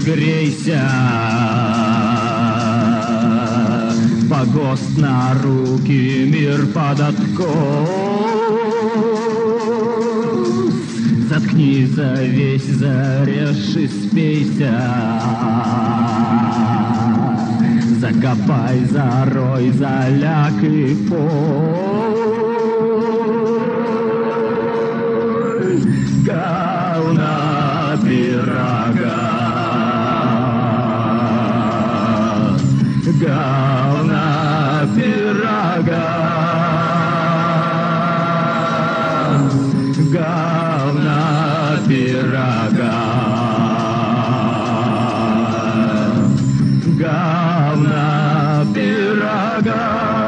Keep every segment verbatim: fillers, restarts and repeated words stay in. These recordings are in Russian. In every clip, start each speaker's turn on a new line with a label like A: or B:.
A: грейся. Погост на руки, мир под откос. Заткни, завесь, зарежь и спейся. Закопай, зарой, заляг и пой. Говна пирога, говна пирога, говна пирога, говна пирога.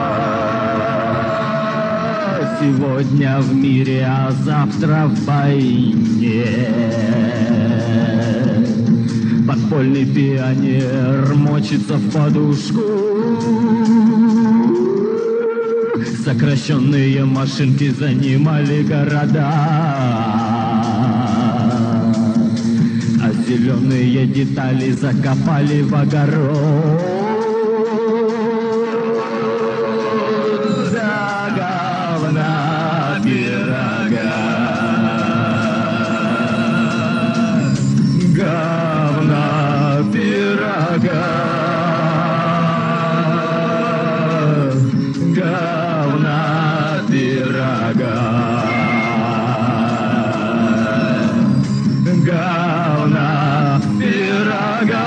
A: Сегодня в мире, а завтра в войне. Подпольный пионер мочится в подушку. Сокращенные машинки занимали города, а зеленые детали закопали в огород. Говна пирога, говна пирога, говна пирога.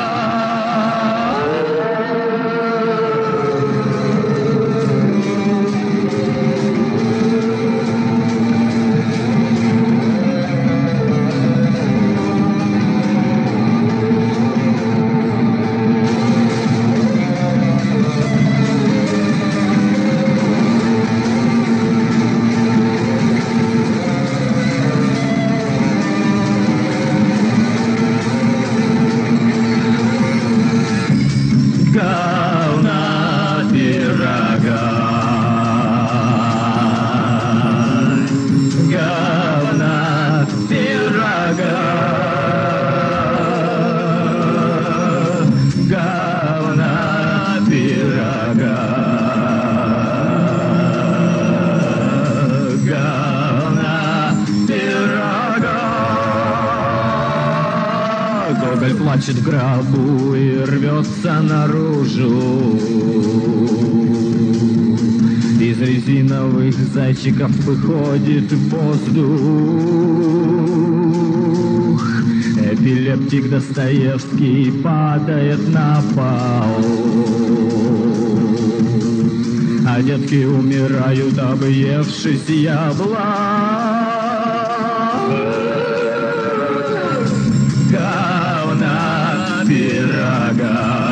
A: Говна пирога, говна пирога, говна пирога, говна пирога. Гоголь плачет в гробу и рвется наружу. Из резиновых зайчиков выходит воздух. Эпилептик Достоевский падает на пол, а детки умирают, объевшись яблок. Говна пирога.